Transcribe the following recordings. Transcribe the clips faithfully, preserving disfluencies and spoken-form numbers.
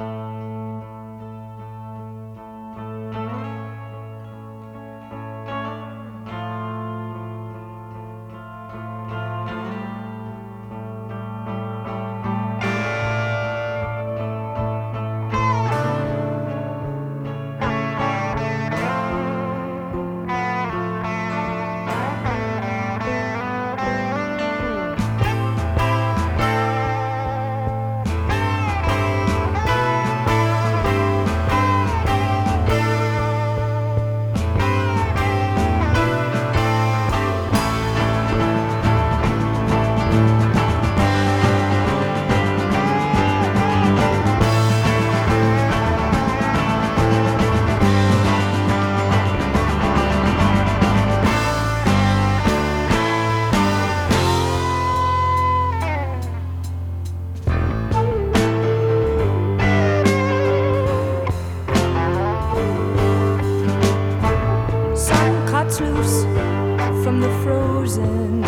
Loose from the frozen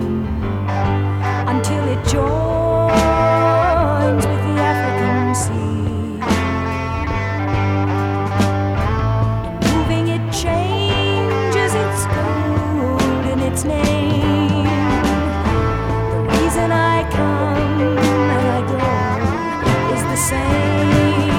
until it joins with the African sea. In moving it changes its gold and its name. The reason I come and I go is the same.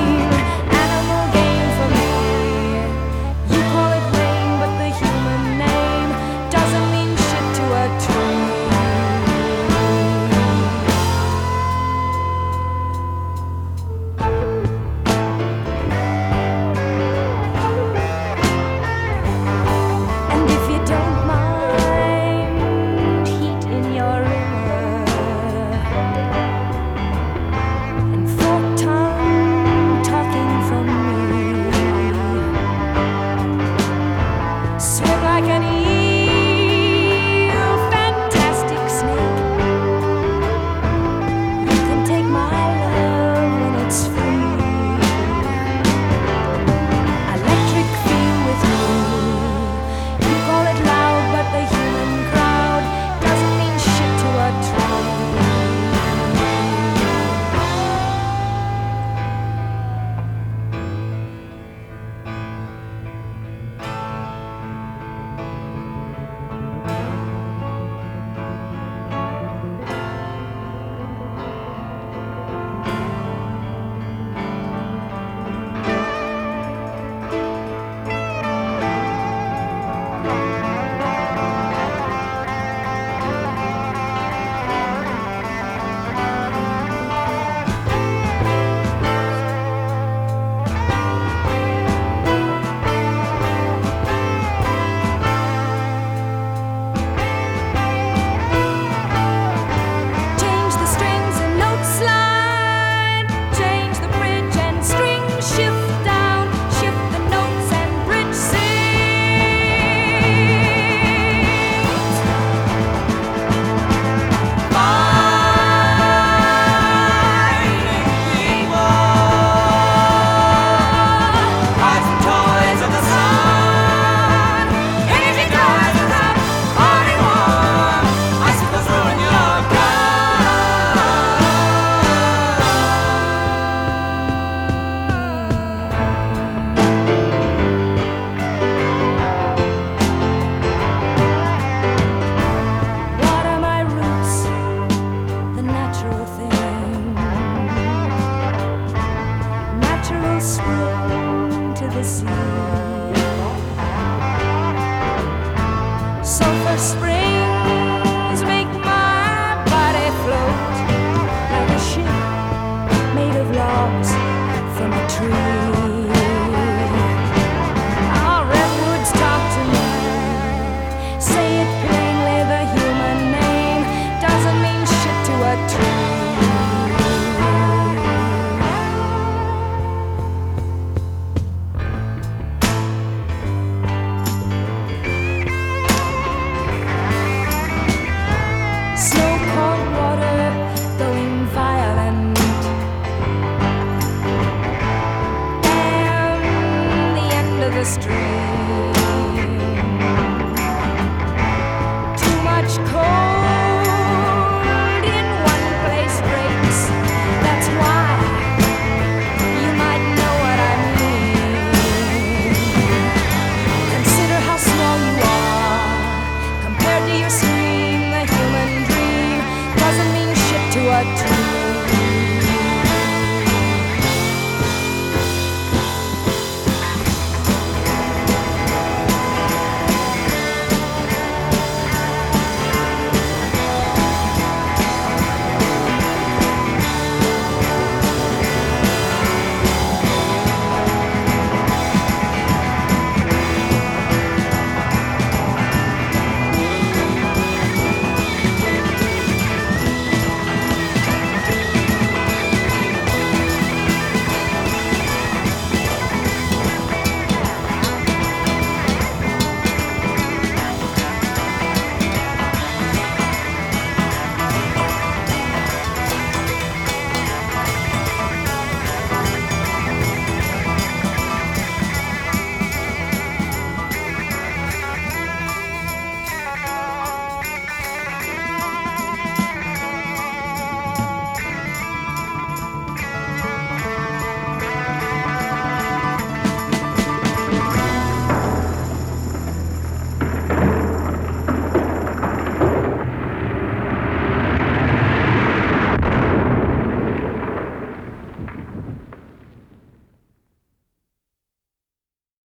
Sulfur springs make my body float like a ship made of logs from a tree. Our redwoods talk to me, say it plainly, the human name doesn't mean shit to a tree. The stream. Too much cold in one what to